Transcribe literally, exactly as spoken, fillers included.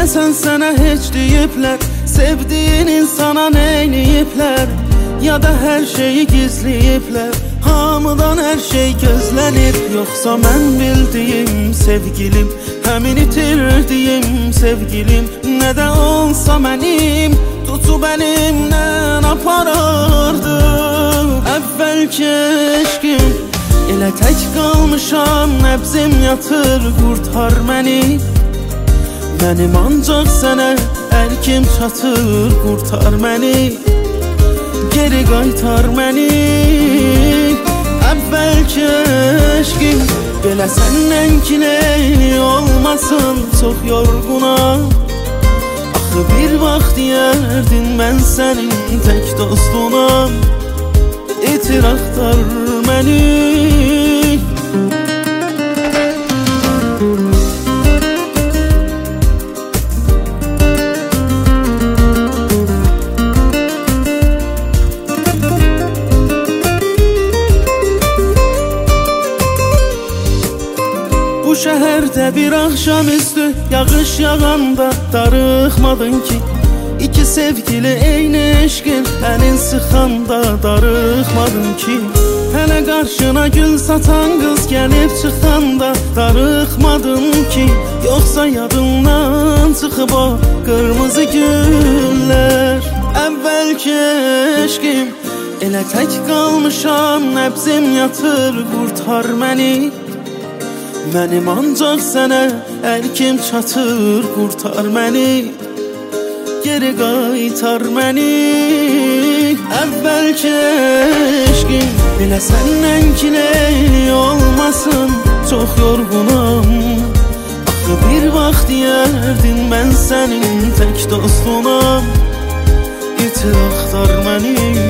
Deyəsən sənə heç deyiblər, sevdiyin insana neyniyiblər, ya da hər şeyi gizləyiblər, hamıdan hər şey gözlənir. Yoxsa mən bildiyim sevgilim, həmin itirdiyim sevgilim, nə də olsa mənim tutub əlimdən aparardı. Əvvəlki eşqim, elə tək qalmışam, nəbzim yatır, qurtar məni. Mənim ancaq sənə ərkim çatır, qurtar məni, geri qaytar məni. Əvvəlki eşqim, belə səndən kileyli olmasın, çox yorğunam. Axı bir vaxt deyərdin mən sənin tək dostunam, itir axtar məni. Bu şəhərdə bir axşamüstü yağış yağanda darıxmadın ki, İki sevgili eyni eşqin əlin sıxanda darıxmadın ki, hələ qarşına gül satan qız gəlib çıxanda darıxmadın ki, yoxsa yadından çıxıb o qırmızı güllər. Əvvəlki eşqim, elə tək qalmışam, nəbzim yatır, qurtar məni. Mənim ancaq sənə ərkim çatır, qurtar məni, geri qaytar məni. Əvvəlki eşqim, belə səndən kileyli olmasın, çox yorğunam. Axı bir vaxt deyərdin mən sənin tək dostunam, itir axtar məni.